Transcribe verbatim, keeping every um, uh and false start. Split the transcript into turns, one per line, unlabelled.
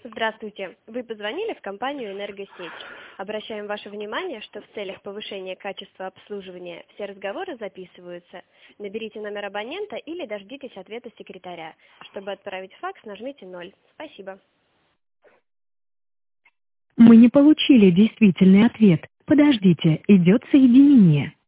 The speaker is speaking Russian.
Здравствуйте. Вы позвонили в компанию «Энергосеть». Обращаем ваше внимание, что в целях повышения качества обслуживания все разговоры записываются. Наберите номер абонента или дождитесь ответа секретаря. Чтобы отправить факс, нажмите ноль. Спасибо.
Мы не получили действительный ответ. Подождите, идет соединение.